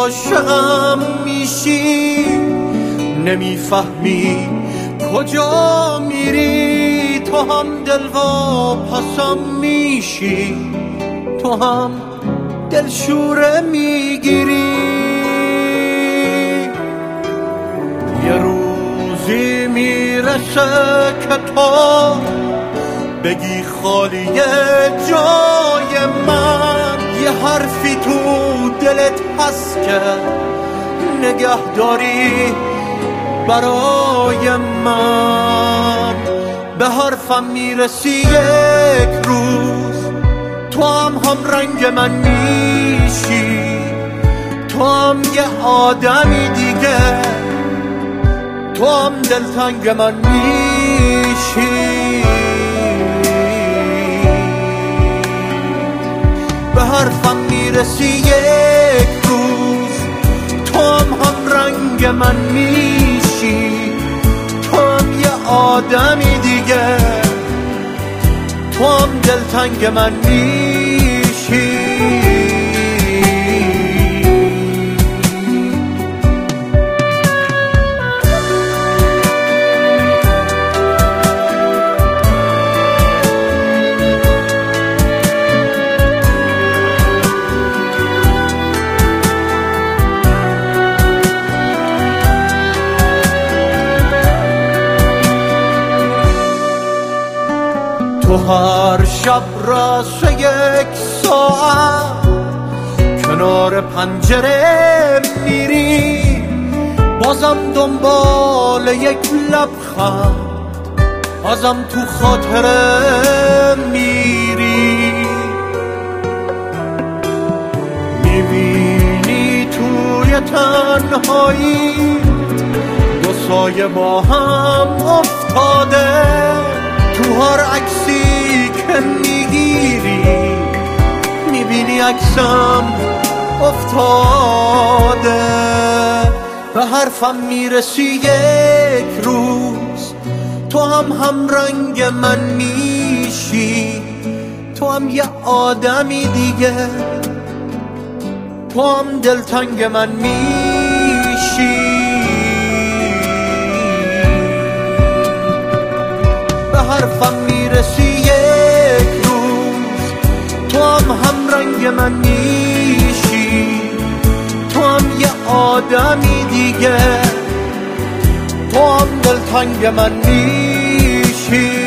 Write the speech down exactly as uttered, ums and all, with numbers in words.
عاشقم میشی، نمیفهمی کجا میری. تو هم دلواپسم میشی، تو هم دلشوره میگیری. یه روزی میرسه که تو بگی خالیه جای من. یه حرفی تو دلت هست که نگه داری برای من. به حرفم میرسی یک روز، تو هم هم رنگ من میشی. تو هم یه آدمی دیگه، تو هم دلتنگ من میشی. به حرفم میرسی یک روز، تو هم هم رنگ من میشی. تو هم یه آدمی دیگه، تو هم دلتنگ من میشی. تو هر شب راسه یک ساعت کنار پنجره میری، بازم دنبال یک لبخند ازم تو خاطره میری. میبینی توی تنهایی دو سایه با هم افتاده، تو هر عکسی که میگیری میبینی عکسم افتاده. به حرفم میرسی یک روز، تو هم هم رنگ من میشی. تو هم یه آدمی دیگه، تو هم دلتنگ من میشی. به حرفم میرسی یک روز، تو هم هم رنگ من میشی. تو هم یه آدمی دیگه، تو هم دلتنگ من میشی.